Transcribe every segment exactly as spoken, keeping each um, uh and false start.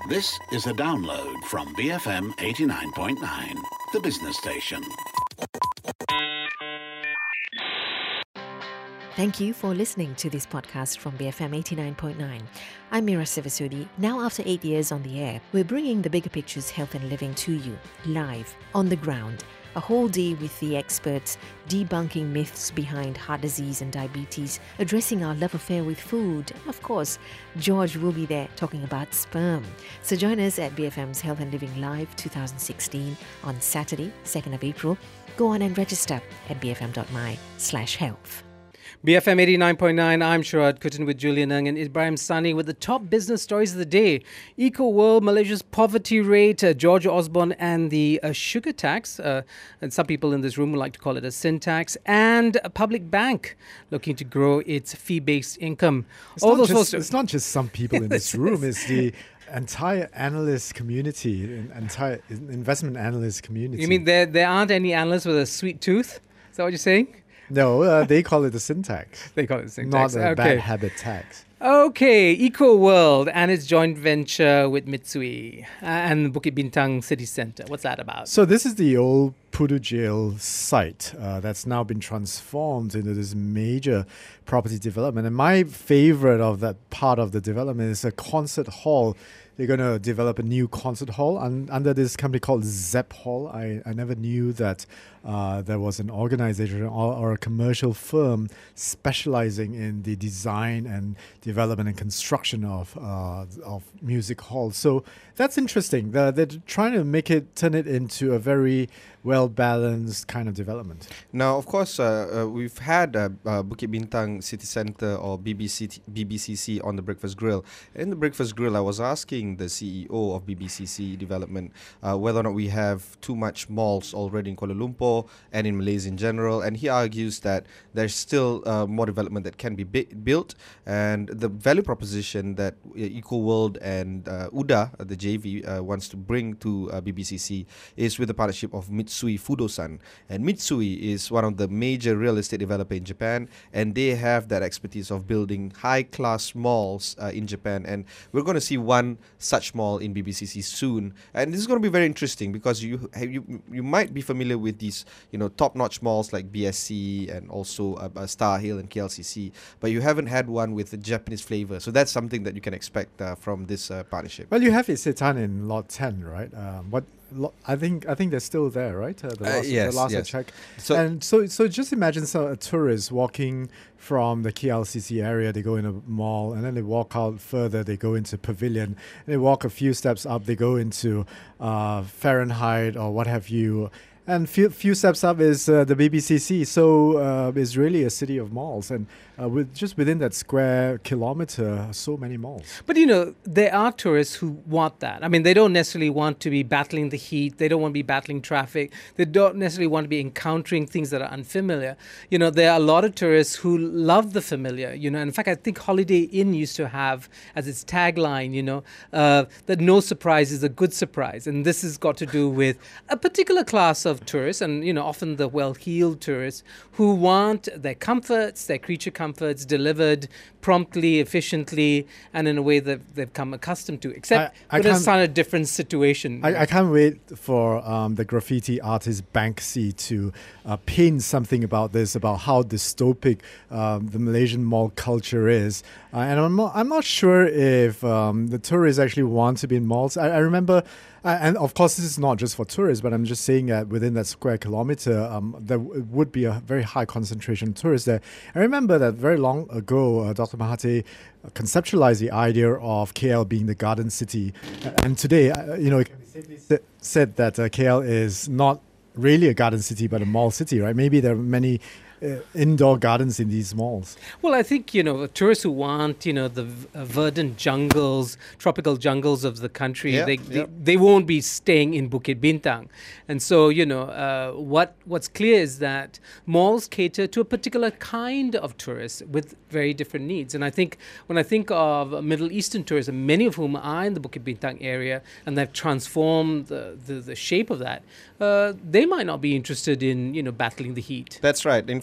This is a download from B F M eighty-nine point nine, the business station. Thank you for listening to this podcast from B F M eighty-nine point nine. I'm Mira Sivasudi. Now, after eight years on the air, we're bringing the Bigger Picture's Health and Living to you, live, on the ground. A whole day with the experts, debunking myths behind heart disease and diabetes, addressing our love affair with food, and of course, George will be there talking about sperm. So join us at B F M's Health and Living Live twenty sixteen on Saturday, second of April. Go on and register at bfm.my slash health. B F M eighty-nine point nine, I'm Sharad Kutin with Julian Ng and Ibrahim Sani with the top business stories of the day. Eco World, Malaysia's poverty rate, uh, George Osborne and the uh, sugar tax, uh, and some people in this room would like to call it a sin tax, and a public bank looking to grow its fee-based income. It's, All not, those just, sorts of- it's not just some people in this room, it's the entire analyst community, the entire investment analyst community. You mean there, there aren't any analysts with a sweet tooth? Is that what you're saying? No, uh, they call it the sin tax. They call it the sin Not tax. a Okay. bad habit tax. Okay, Eco World and its joint venture with Mitsui uh, and Bukit Bintang City Centre. What's that about? So this is the old Pudu Jail site uh, that's now been transformed into this major property development. And my favorite of that part of the development is a concert hall. They're going to develop a new concert hall un- under this company called Zepp Hall. I, I never knew that uh, there was an organization or, or a commercial firm specializing in the design and development and construction of uh, of music halls. So that's interesting. They're, they're trying to make it, turn it into a very well-balanced kind of development. Now, of course, uh, uh, we've had uh, uh, Bukit Bintang City Centre or B B C T, B B C C on the Breakfast Grill. In the Breakfast Grill, I was asking the C E O of B B C C Development uh, whether or not we have too much malls already in Kuala Lumpur and in Malaysia in general, and he argues that there's still uh, more development that can be bi- built, and the value proposition that uh, Eco World and uh, U D A, uh, the J V, uh, wants to bring to uh, B B C C is with the partnership of Mitsui Fudosan. And Mitsui is one of the major real estate developer in Japan, and they have that expertise of building high-class malls uh, in Japan, and we're going to see one such mall in B B C C soon. And this is going to be very interesting because you you you might be familiar with these you know top-notch malls like B S C and also uh, uh, Star Hill and K L C C, but you haven't had one with a Japanese flavor. So that's something that you can expect uh, from this uh, partnership. Well, you have Isetan in Lot ten, right? Um, what lo- I think I think they're still there, right? Uh, the Uh, last, yes, the last yes. I checked. So- and so, so just imagine some a tourist walking from the K L C C area. They go in a mall, and then they walk out further. They go into Pavilion. And they walk a few steps up. They go into uh, Fahrenheit or what have you. And few few steps up is uh, the B B C C. So uh, it's really a city of malls, and uh, with just within that square kilometer, so many malls. But, you know, there are tourists who want that. I mean, they don't necessarily want to be battling the heat. They don't want to be battling traffic. They don't necessarily want to be encountering things that are unfamiliar. You know, there are a lot of tourists who love the familiar, you know. In fact, I think Holiday Inn used to have as its tagline, you know, uh, that no surprise is a good surprise. And this has got to do with a particular class of tourists, and, you know, often the well-heeled tourists who want their comforts, their creature comforts delivered promptly, efficiently, and in a way that they've come accustomed to, except I- I with a can't- sort of different situation. I, I can't wait for um, the graffiti artist Banksy to uh, paint something about this, about how dystopic um, the Malaysian mall culture is. Uh, and I'm not, I'm not sure if um, the tourists actually want to be in malls. I, I remember, uh, and of course this is not just for tourists, but I'm just saying that within that square kilometer, um, there w- would be a very high concentration of tourists there. I remember that very long ago, uh, Doctor Mahathir conceptualized the idea of K L being the garden city. And today, uh, you know, it can be safely sa- said that uh, K L is not really a garden city, but a mall city, right? Maybe there are many uh, indoor gardens in these malls. Well, I think, you know, tourists who want, you know, the v- uh, verdant jungles, tropical jungles of the country, Yeah, they, yeah. they they won't be staying in Bukit Bintang. And so, you know, uh, what what's clear is that malls cater to a particular kind of tourists with very different needs. And I think when I think of Middle Eastern tourism, many of whom are in the Bukit Bintang area and they've transformed the, the, the shape of that, uh, they might not be interested in, you know, battling the heat. That's right. In fact,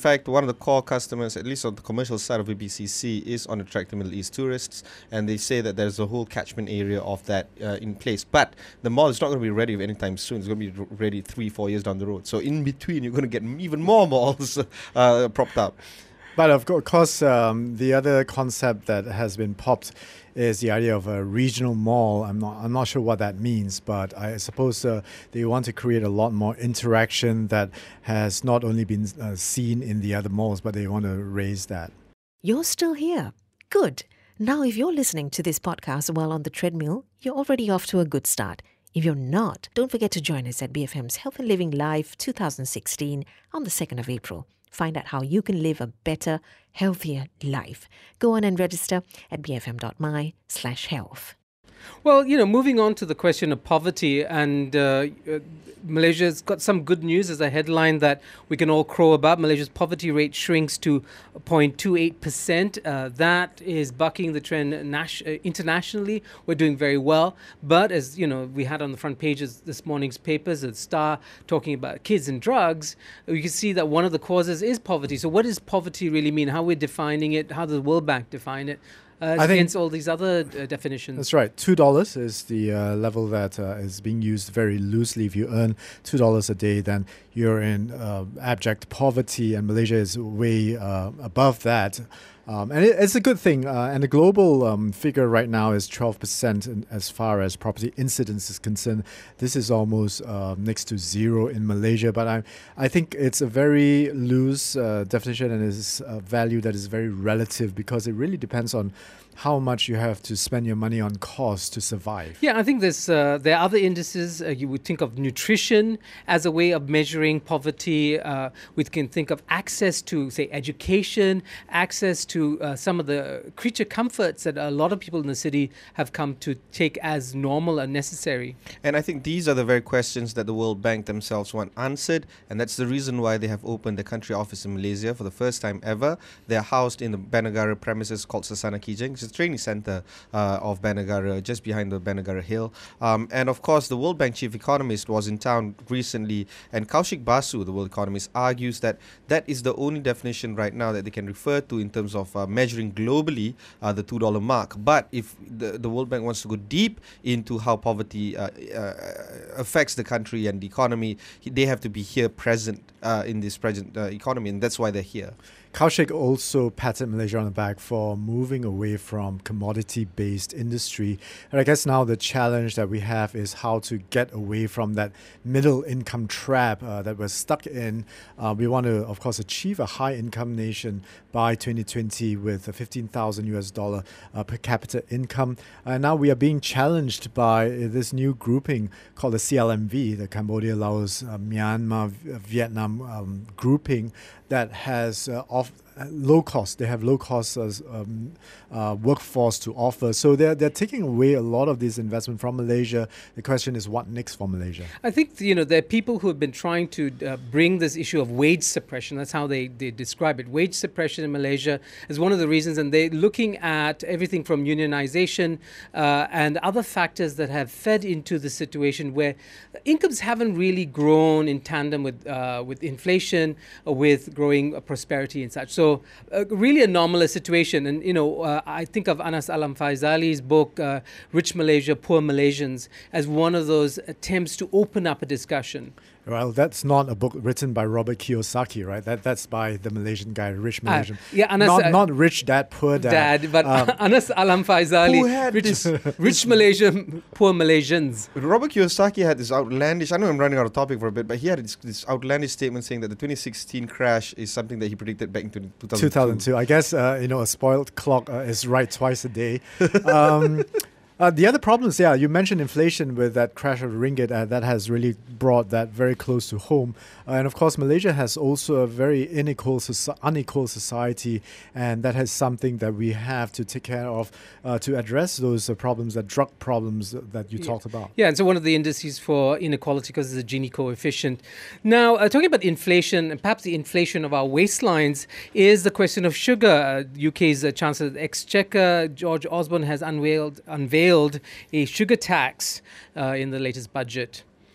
fact, one of the core customers, at least on the commercial side of B B C C, is on attracting Middle East tourists, and they say that there's a whole catchment area of that uh, in place. But the mall is not going to be ready anytime soon. It's going to be r- ready three, four years down the road. So in between, you're going to get even more malls uh, propped up. But of co- course, um, the other concept that has been popped is the idea of a regional mall. I'm not, I'm not sure what that means, but I suppose uh, they want to create a lot more interaction that has not only been uh, seen in the other malls, but they want to raise that. You're still here. Good. Now, if you're listening to this podcast while on the treadmill, you're already off to a good start. If you're not, don't forget to join us at B F M's Health and Living Live twenty sixteen on the second of April. Find out how you can live a better, healthier life. Go on and register at bfm.my slash health. Well, you know, moving on to the question of poverty, and uh, uh, Malaysia's got some good news as a headline that we can all crow about. Malaysia's poverty rate shrinks to zero point two eight percent. Uh, that is bucking the trend nas- uh, internationally. We're doing very well. But as, you know, we had on the front pages this morning's papers, the Star talking about kids and drugs, you can see that one of the causes is poverty. So what does poverty really mean? How we're defining it? How does the World Bank define it? Uh, I think against all these other uh, definitions. That's right. Two dollars is the uh, level that uh, is being used very loosely. If you earn two dollars a day, then you're in uh, abject poverty, and Malaysia is way uh, above that. Um, and it, it's a good thing. Uh, and the global um, figure right now is twelve percent in, as far as property incidence is concerned. This is almost uh, next to zero in Malaysia. But I I think it's a very loose uh, definition, and is a value that is very relative, because it really depends on how much you have to spend your money on costs to survive. Yeah, I think there's uh, there are other indices. Uh, you would think of nutrition as a way of measuring poverty. Uh, we can think of access to, say, education, access to uh, some of the creature comforts that a lot of people in the city have come to take as normal and necessary. And I think these are the very questions that the World Bank themselves want answered, and that's the reason why they have opened the country office in Malaysia for the first time ever. They're housed in the Banegara premises called Sasana Kijang. It's a training center uh, of Banegara, just behind the Banegara Hill. Um, and of course, the World Bank chief economist was in town recently, and Kaushik Basu, the world economist, argues that that is the only definition right now that they can refer to in terms of uh, measuring globally uh, the two dollar mark. But if the, the World Bank wants to go deep into how poverty uh, uh, affects the country and the economy, they have to be here present uh, in this present uh, economy, and that's why they're here. Kaushik also patted Malaysia on the back for moving away from commodity-based industry. And I guess now the challenge that we have is how to get away from that middle-income trap uh, that we're stuck in. Uh, we want to, of course, achieve a high-income nation by twenty twenty with a fifteen thousand U S dollar uh, per capita income. And now we are being challenged by this new grouping called the C L M V, the Cambodia, Laos, uh, Myanmar, Vietnam um, grouping that has uh, off uh, low cost. They have low cost uh, um, uh, workforce to offer. So they're they're taking away a lot of this investment from Malaysia. The question is, what next for Malaysia? I think, you know, there are people who have been trying to uh, bring this issue of wage suppression. That's how they, they describe it. Wage suppression in Malaysia is one of the reasons, and they're looking at everything from unionization uh, and other factors that have fed into the situation where incomes haven't really grown in tandem with uh, with inflation, uh, with growing uh, prosperity and such. So uh, really anomalous situation. And, you know, uh, I think of Anas Alam Faizali's book, uh, Rich Malaysia, Poor Malaysians, as one of those attempts to open up a discussion. Well, that's not a book written by Robert Kiyosaki, right? That That's by the Malaysian guy, Rich Malaysian. Uh, yeah, Anas, not, uh, not Rich Dad, Poor Dad. Dad, but Um, Anas Alam Faizali, Who had rich, this- rich Malaysia, poor Malaysians. Robert Kiyosaki had this outlandish, I know I'm running out of topic for a bit, but he had this, this outlandish statement saying that the twenty sixteen crash is something that he predicted back in two thousand two. two thousand two. I guess, uh, you know, a spoiled clock uh, is right twice a day. Um, uh, the other problems, yeah, you mentioned inflation with that crash of the ringgit. Uh, that has really brought that very close to home. Uh, and of course, Malaysia has also a very unequal, soci- unequal society, and that has something that we have to take care of uh, to address those uh, problems, that drug problems that you Yeah. talked about. Yeah, and so one of the indices for inequality, because it's a Gini coefficient. Now, uh, talking about inflation, and perhaps the inflation of our waistlines, is the question of sugar. Uh, U K's uh, Chancellor of the Exchequer, George Osborne, has unveiled unveiled a sugar tax uh, in the latest budget.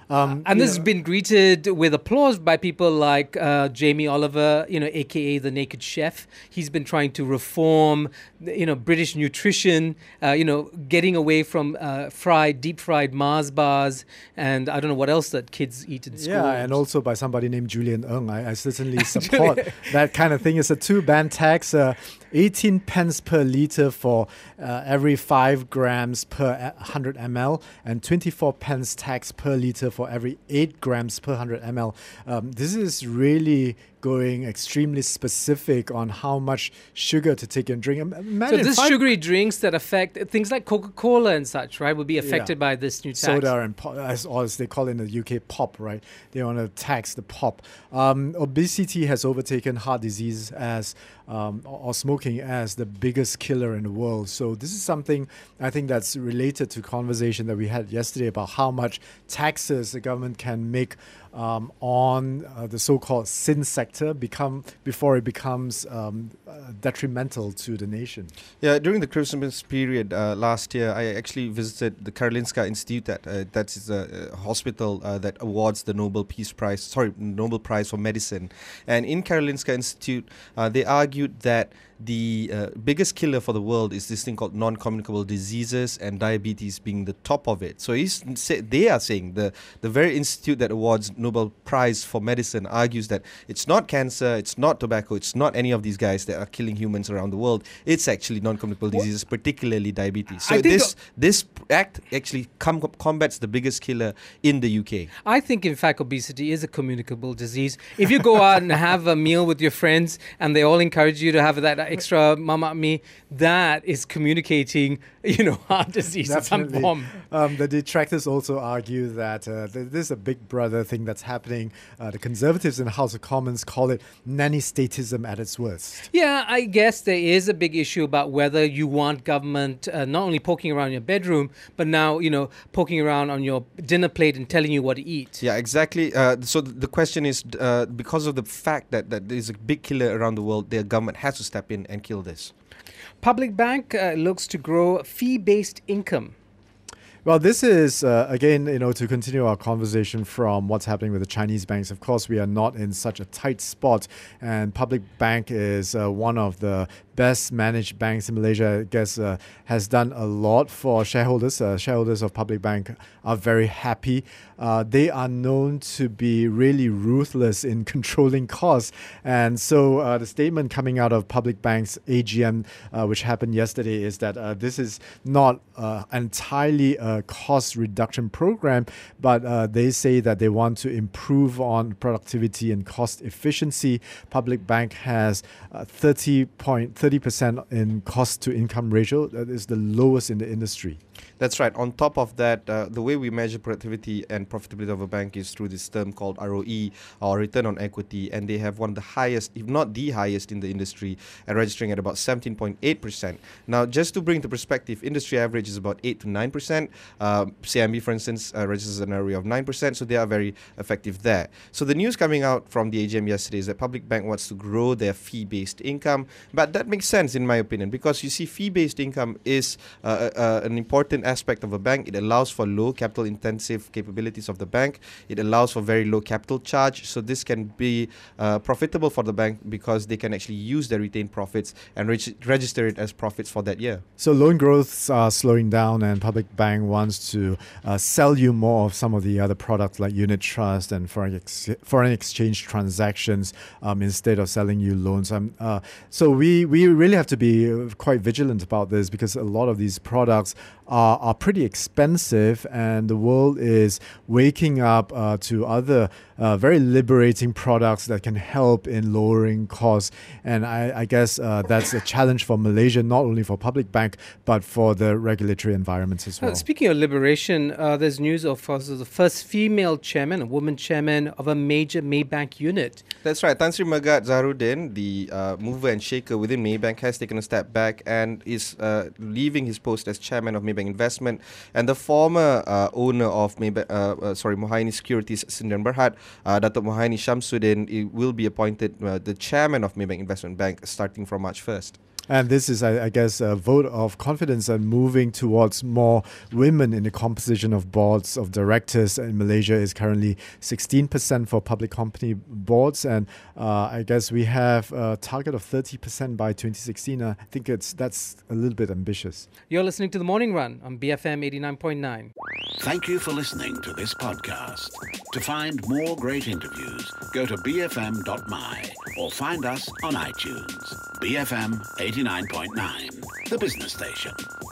Um, And you this has know- been greeted with applause by people like uh, Jamie Oliver, you know, aka the Naked Chef. He's been trying to reform, you know, British nutrition, uh, you know, getting away from uh, fried, deep fried Mars bars, and I don't know what else that kids eat in school. Yeah, and also by somebody named Julian Ng. I, I certainly support that kind of thing. It's a two-band tax, uh, eighteen pence per litre for uh, every five grams per a- one hundred milliliters, and twenty-four pence tax per litre for every eight grams per one hundred milliliters. Um, this is really going extremely specific on how much sugar to take and drink. Im- So Imagine this five- sugary drinks that affect things like Coca-Cola and such, right, will be affected by this new tax. soda and pop, as, or as they call it in the U K, pop, right? They want to tax the pop. Um, obesity has overtaken heart disease as um, or, or smoking as the biggest killer in the world. So this is something I think that's related to conversation that we had yesterday about how much taxes the government can make um, on uh, the so-called sin sector become before it becomes um, uh, detrimental to the nation. Yeah, during the Christmas period uh, last year, I actually visited the Karolinska Institute. That uh, that is a, a hospital uh, that awards the Nobel Peace Prize. Sorry, Nobel Prize for Medicine. And in Karolinska Institute, uh, they argued that the uh, biggest killer for the world is this thing called non-communicable diseases, and diabetes being the top of it. So he's, say, they are saying the the very institute that awards Nobel Prize for Medicine argues that it's not cancer, it's not tobacco, it's not any of these guys that are killing humans around the world. It's actually non-communicable diseases, particularly diabetes. So I think this this act actually com- combats the biggest killer in the U K. I think, in fact, obesity is a communicable disease. If you go out and have a meal with your friends and they all encourage you to have that extra mama me, that is communicating, you know, heart disease. It's some Definitely. bomb. Um, the detractors also argue that uh, th- this is a big brother thing that's happening. Uh, the Conservatives in the House of Commons call it nanny statism at its worst. Yeah, I guess there is a big issue about whether you want government uh, not only poking around your bedroom, but now, you know, poking around on your dinner plate and telling you what to eat. Yeah, exactly. Uh, so th- the question is, uh, because of the fact that, that there's a big killer around the world, the government has to step in and kill this. Public Bank uh, looks to grow fee-based income. Well, this is, uh, again, you know, to continue our conversation from what's happening with the Chinese banks. Of course, we are not in such a tight spot, and Public Bank is uh, one of the best managed banks in Malaysia. I guess uh, has done a lot for shareholders. Uh, shareholders of Public Bank are very happy. Uh, they are known to be really ruthless in controlling costs. And so uh, the statement coming out of Public Bank's A G M, uh, which happened yesterday, is that uh, this is not uh, entirely a cost reduction program, but uh, they say that they want to improve on productivity and cost efficiency. Public Bank has uh, thirty percent in cost to income ratio. That is the lowest in the industry. That's right. On top of that, uh, the way we measure productivity and profitability of a bank is through this term called R O E, or return on equity, and they have one of the highest, if not the highest in the industry, and registering at about seventeen point eight percent. Now, just to bring into perspective, industry average is about eight to nine percent. Uh, C I M B, for instance, uh, registers an area of nine percent, so they are very effective there. So the news coming out from the A G M yesterday is that Public Bank wants to grow their fee-based income, but that makes sense in my opinion, because you see, fee-based income is uh, uh, an important aspect of a bank. It allows for low capital intensive capabilities of the bank. It allows for very low capital charge. So this can be uh, profitable for the bank because they can actually use their retained profits and reg- register it as profits for that year. So loan growths are slowing down, and Public Bank wants to uh, sell you more of some of the other products like unit trust and foreign, ex- foreign exchange transactions um, instead of selling you loans. Um, uh, so we, we really have to be uh, quite vigilant about this, because a lot of these products are, are pretty expensive, and the world is waking up uh, to other uh, very liberating products that can help in lowering costs. And I, I guess uh, that's a challenge for Malaysia, not only for Public Bank, but for the regulatory environments as well. Uh, speaking of liberation, uh, there's news of uh, the first female chairman, a woman chairman of a major Maybank unit. That's right. Tan Sri Megat Zaharuddin, the uh, mover and shaker within Maybank, has taken a step back and is uh, leaving his post as chairman of Maybank Investment. And the former uh, owner of Maybank, uh, uh, sorry, Mohaini Securities, Sdn Berhad, uh, Datuk Mohaini Shamsuddin, will be appointed uh, the chairman of Maybank Investment Bank starting from March first. And this is, I, I guess, a vote of confidence and moving towards more women in the composition of boards of directors. In Malaysia is currently sixteen percent for public company boards, and uh, I guess we have a target of thirty percent by twenty sixteen. Uh, I think it's that's a little bit ambitious. You're listening to The Morning Run on B F M eighty-nine point nine. Thank you for listening to this podcast. To find more great interviews, go to b f m dot m y or find us on iTunes. B F M eighty-nine point nine, the business station.